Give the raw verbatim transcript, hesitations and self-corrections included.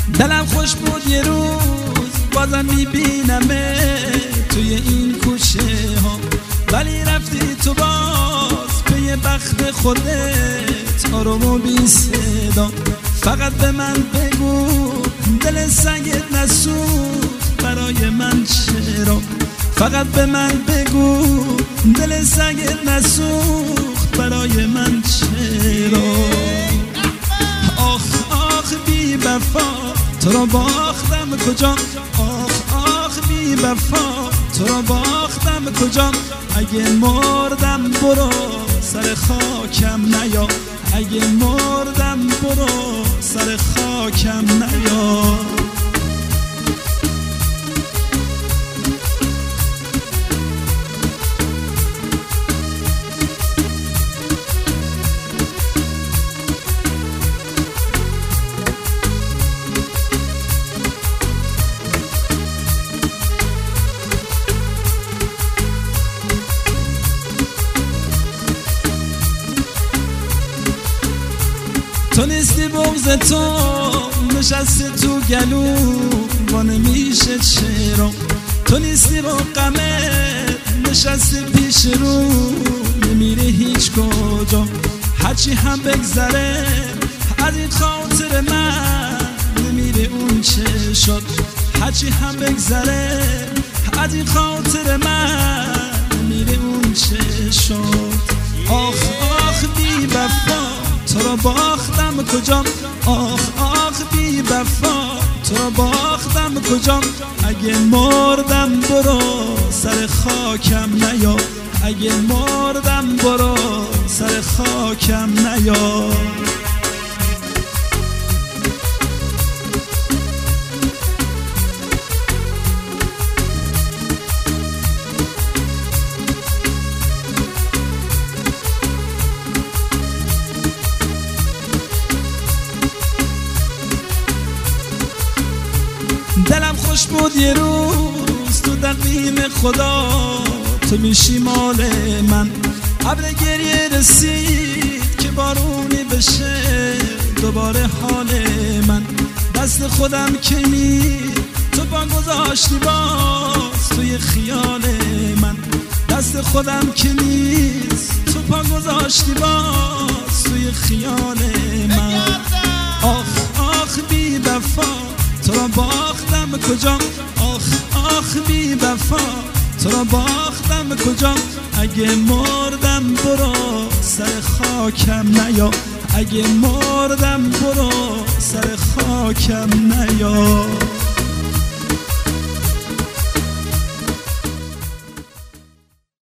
دلم خوش بود یه روز بازم میبینمه توی این کوچه ها، ولی رفتی تو باز پی بخت خودت آروم و بی صدا. فقط به من بگو دل سنگت نسوخت برای من چرا؟ فقط به من بگو دل سنگت نسوخت برای من چرا؟ آخ آخ بی وفا تو رو باختم کجا؟ آخ آخ بی وفا تو رو باختم کجا؟ اگه مردم برو سر خاکم نیا، اگه مردم برو سر خاکم نیا. تو نیستی بغض تو نشسته تو گلو و نمیشه چرا؟ تو نیستی با غمت نشسته پیش رو نمیره هیچ کجا. هرچی هم بگذره از این خاطر من نمیره اون چه شد. هرچی هم بگذره از این خاطر من نمیره اون چه شد. آخ آخ بی وفا تو رو باختم کجا؟ آخ آخ بی وفا تو رو باختم کجا؟ اگه مردم برو سر خاکم نیا، اگه مردم برو سر خاکم نیا. دلم خوش بود یه روز تو تقویم خدا تو میشی مال من. ابر گریه رسید که بارونی بشه دوباره حال من. دست خودم که می تو پا گذاشتی باز توی خیال من. دست خودم که نیست تو پا گذاشتی باز توی خیال من. آخ آخ بی وفا تو رو باختم کجا؟ آخ آخ بی وفا تو رو باختم کجا؟ اگه مردم برو سر خاکم نیا، اگه مردم برو سر خاکم نیا.